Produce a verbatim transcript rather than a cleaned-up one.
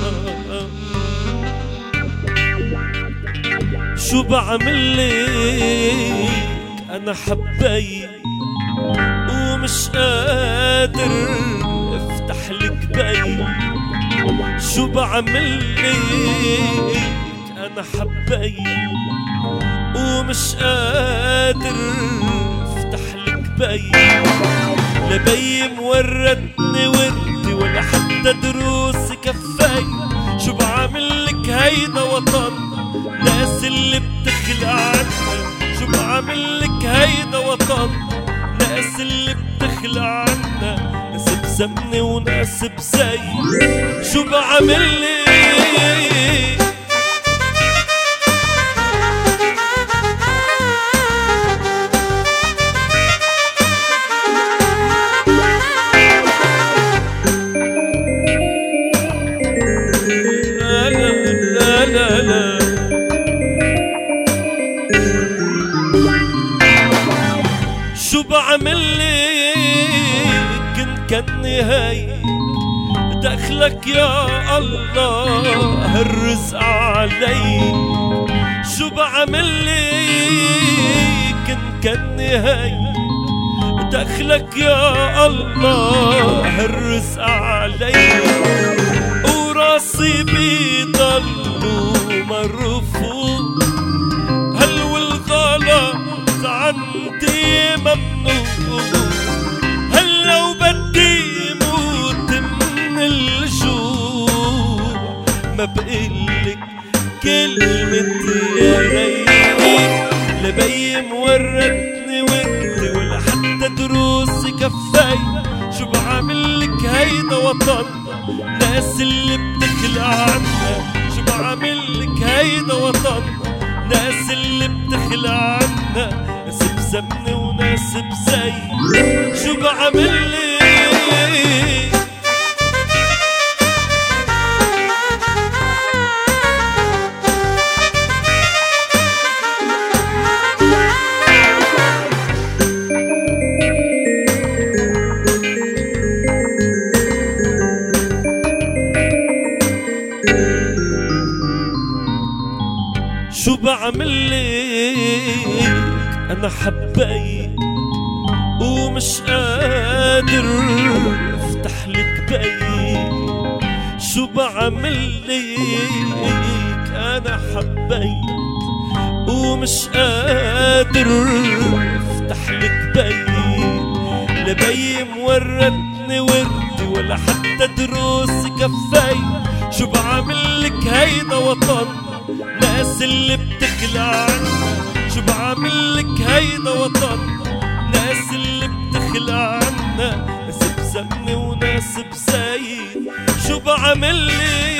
شو بعملك أنا حبيت ومش قادر افتح لك بيت. شو بعملك أنا حبيت ومش قادر افتح لك بيت. لا بي موردني وردي ولا حتى دروسي كفاية. شو بعملك هيدا وطن ناس اللي بتخلق عنا. شو بعملك هيدا وطن ناس اللي بتخلق عنا. ناس بسمنة وناس بزي. شو بعملك شو بعملك إن كان نهاية دخلك يا الله الرزق علي. شو بعملك إن كان نهاية دخلك يا الله الرزق علي. وراسي بيضلوا مرفوع هل والغلط عندي ممنوع. هل لو بدي موت من الجوع ما بقلك كلمة يا ريت. لا بي موردني وردي ولا حتى دروسي كفاية. شو بعملك هيدا وطن ناس اللي بتخلق عنا. شو بعملك هيدا وطن ناس اللي بتخلق عنا. ناس بسمنة وناس بزي. شو بعملك شو بعملك أنا حبيت ومش قادر افتح لك بيت. شو بعملك أنا حبيت ومش قادر افتح لك بيت. لا بي موردني وردي ولا حتى دروسي كفاية. شو بعملك هيدا وطن ناس اللي بتخلق عنا. شو بعملك هيدا وطن ناس اللي بتخلق عنا. ناس بسمنة وناس بزايد. شو بعملك